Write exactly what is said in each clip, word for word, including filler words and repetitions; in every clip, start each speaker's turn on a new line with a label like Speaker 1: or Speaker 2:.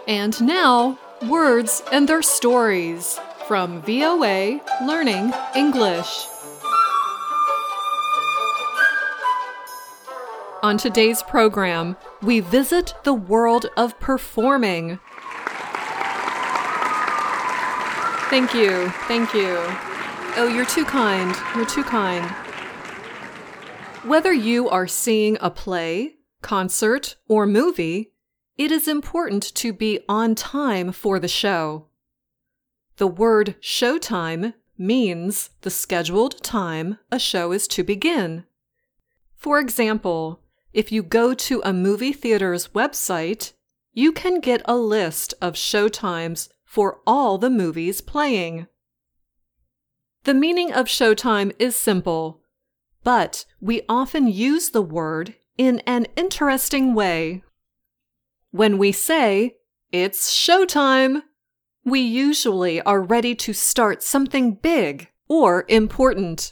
Speaker 1: And now, words and their stories from V O A Learning English. On today's program, we visit the world of performing. Thank you, thank you. Oh, you're too kind, you're too kind. Whether you are seeing a play, concert, or movie, it is important to be on time for the show. The word showtime means the scheduled time a show is to begin. For example, if you go to a movie theater's website, you can get a list of showtimes for all the movies playing. The meaning of showtime is simple, but we often use the word in an interesting way. When we say, "It's showtime," we usually are ready to start something big or important.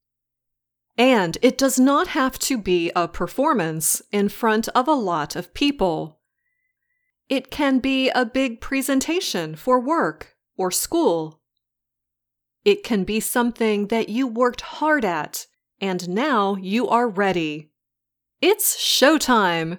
Speaker 1: And it does not have to be a performance in front of a lot of people. It can be a big presentation for work or school. It can be something that you worked hard at and now you are ready. It's showtime!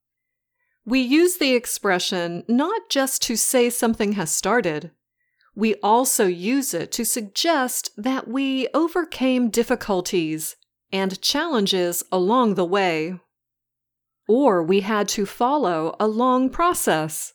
Speaker 1: We use the expression not just to say something has started. We also use it to suggest that we overcame difficulties and challenges along the way. Or we had to follow a long process.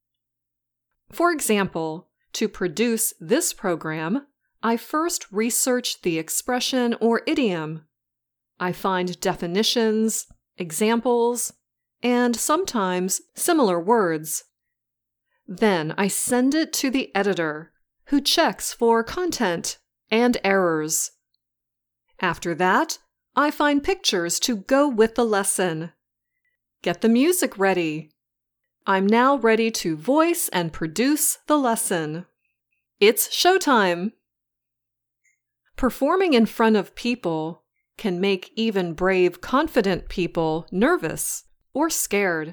Speaker 1: For example, to produce this program, I first researched the expression or idiom. I find definitions, examples, and sometimes similar words. Then I send it to the editor, who checks for content and errors. After that, I find pictures to go with the lesson. Get the music ready. I'm now ready to voice and produce the lesson. It's showtime! Performing in front of people can make even brave, confident people nervous or scared.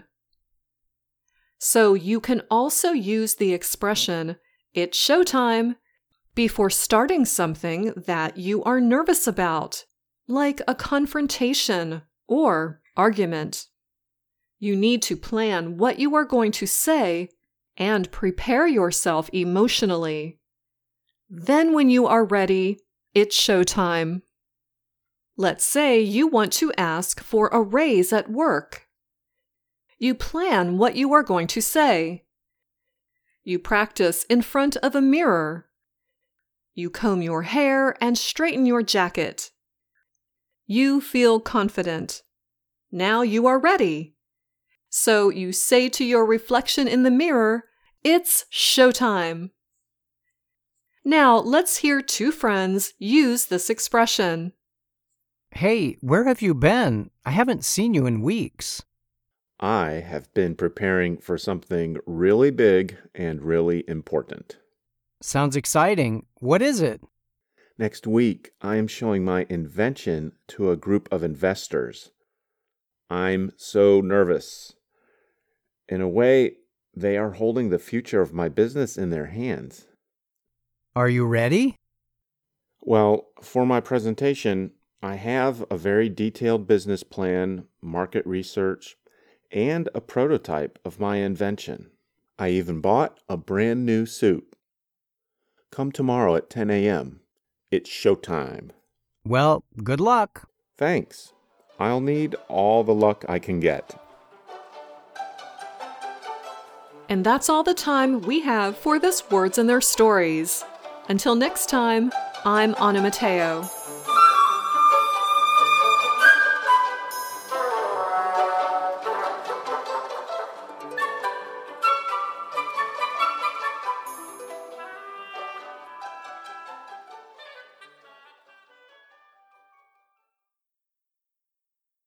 Speaker 1: So you can also use the expression, "It's showtime," before starting something that you are nervous about, like a confrontation or argument. You need to plan what you are going to say and prepare yourself emotionally. Then when you are ready, it's showtime. Let's say you want to ask for a raise at work. You plan what you are going to say. You practice in front of a mirror. You comb your hair and straighten your jacket. You feel confident. Now you are ready. So you say to your reflection in the mirror, "It's showtime." Now let's hear two friends use this expression.
Speaker 2: Hey, where have you been? I haven't seen you in weeks.
Speaker 3: I have been preparing for something really big and really important.
Speaker 2: Sounds exciting. What is it?
Speaker 3: Next week, I am showing my invention to a group of investors. I'm so nervous. In a way, they are holding the future of my business in their hands.
Speaker 2: Are you ready?
Speaker 3: Well, for my presentation, I have a very detailed business plan, market research, and a prototype of my invention. I even bought a brand new suit. Come tomorrow at ten a.m. It's showtime.
Speaker 2: Well, good luck.
Speaker 3: Thanks. I'll need all the luck I can get.
Speaker 1: And that's all the time we have for this Words and Their Stories. Until next time, I'm Anna Mateo.